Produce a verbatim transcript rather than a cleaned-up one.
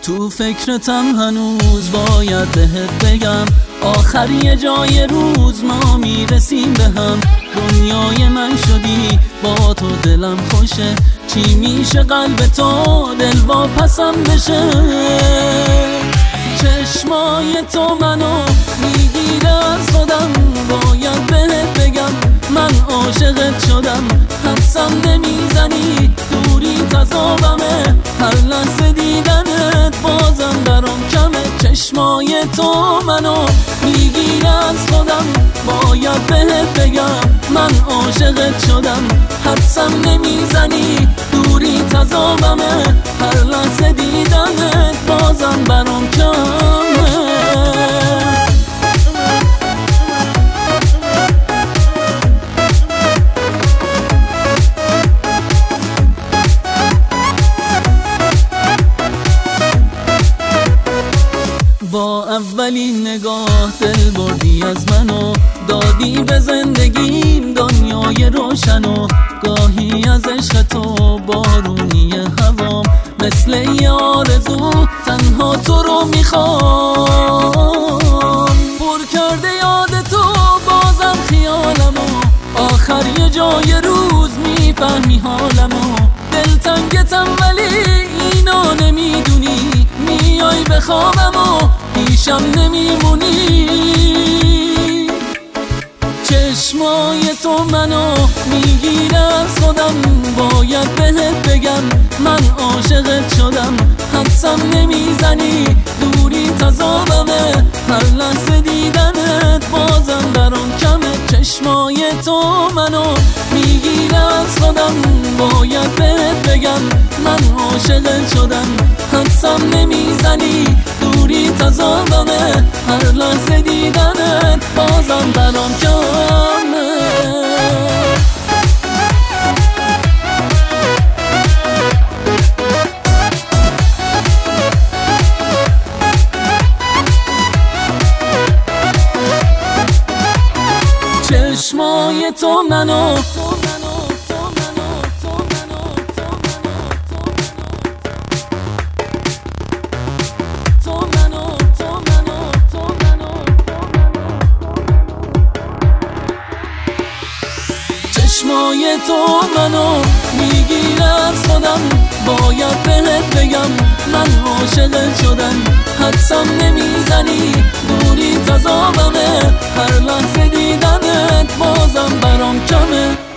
تو فکرتم هنوز باید بهت بگم آخر یه جای روز ما میرسیم به هم. دنیای من شدی با تو دلم خوشه، چی میشه قلب تو دل واپسم بشه. چشمای تو منو میگیره از خودم، باید بهت بگم من عاشقت شدم. حدسم نمیزنی دوری تذابمه، هر لحظه دیدنت بازم برام کمه. چشمای تو منو میگیره از خودم، باید بهت بگم من عاشقت شدم. حدسم نمیزنی دوری تذابمه، هر لحظه دیدنت بازم برام کمه. با اولین نگاه دل بردی از منو، دادی به زندگیم دنیای روشنو. گاهی از عشق تو بارونی هوام، مثل یه آرزو تنها تو رو میخوام. پر کرده یاد تو بازم خیالمو، آخر یه جای روز میفهمی حالمو. دلتنگتم ولی اینو نمیدونی، میای به خوابم و پیشم نمیمونی. چشمای تو منو میگیره از خودم، باید بهت بگم من عاشقت شدم. حدسم نمیزنی دوری تذابمه، هر لحظه دیدنت بازم برام کمه. چشمای تو منو میگیره از خودم، باید بهت بگم من عاشقت شدم. حدسم نمیزنی دوری تذابمه، هر لحظه دیدنت بازم برام کمه. چشمای تو منو چشمای تو منو میگیره از خودم، باید بهت بگم من عاشقت شدم. حدسم نمیزنی دوری تذابمه، هر لحظه دیدنت بازم برام کمه.